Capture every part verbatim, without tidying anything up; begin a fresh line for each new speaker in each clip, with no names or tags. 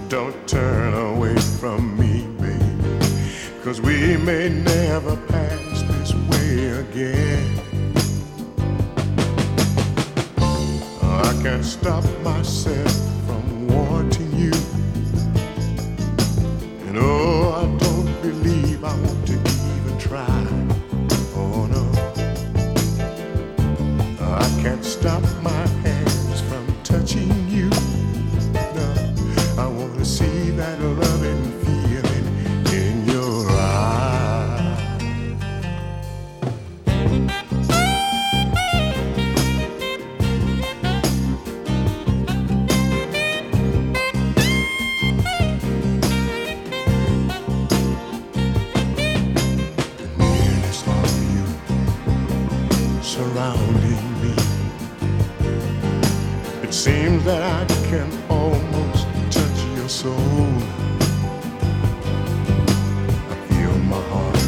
don't turn away from me, baby, 'cause we may never pass this way again. I can't stop myself from wanting you, and oh, I don't believe I want to even try. Oh no, I can't stop my hands from touching you. No, I want to see that loving feeling in your eyes. Surrounding me, it seems that I can almost touch your soul. I feel my heart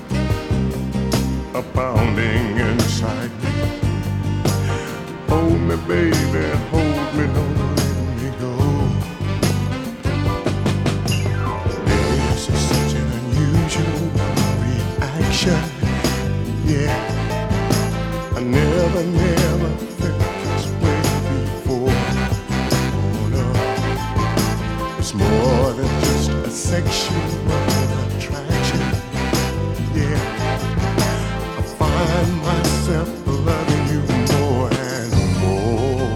a pounding inside me. Hold me, baby, hold me, don't let me go. This is such an unusual reaction, yeah. I never, never felt this way before. Oh no, it's more than just a sexual attraction. Yeah, I find myself loving you more and more.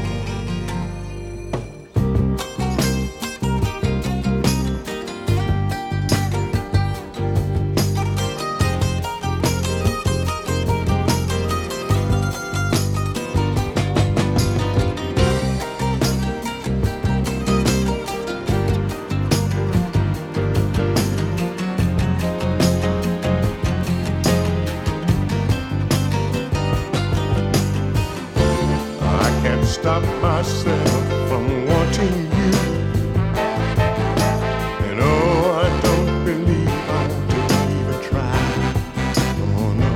Stop myself from wanting you, and oh, I don't believe I want to even try. Oh no,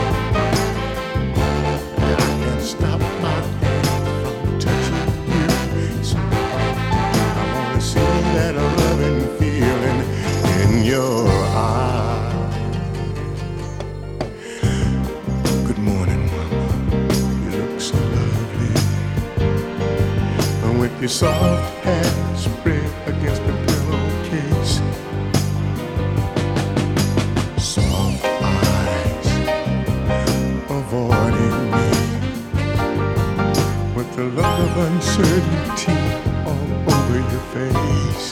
and I can't stop my hand from touching you. So I want to see that loving feeling in your eyes. Good morning, mama. You look so lovely, with your soft hands spread against the pillowcase. Soft eyes avoiding me, with the look of uncertainty all over your face.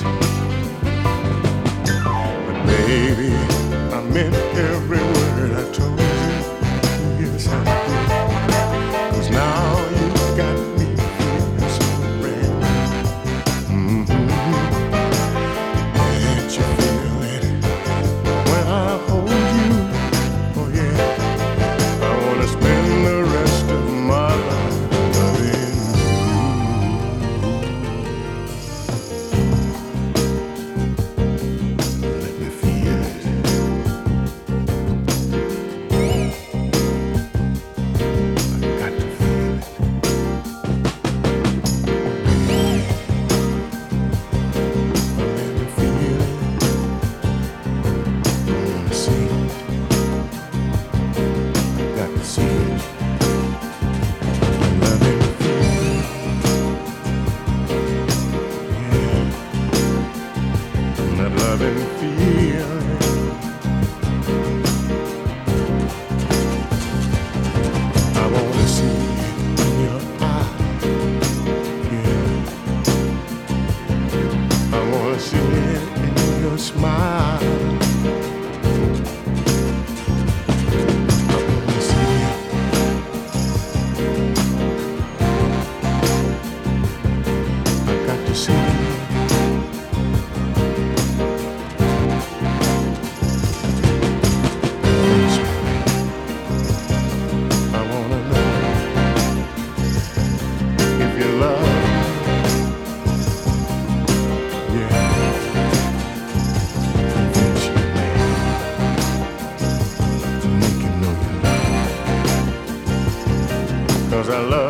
But baby, I meant every word I told you. Yes, I did. 'Cause now you got me feeling so brand new. Mm-hmm. Can't you feel it when I hold you? Oh yeah, I wanna spend the rest of my life loving you. Let me feel it. Loving feeling. I wanna see it in your eyes. Yeah. I wanna see it in your smile. I wanna see it. I got to see it. I love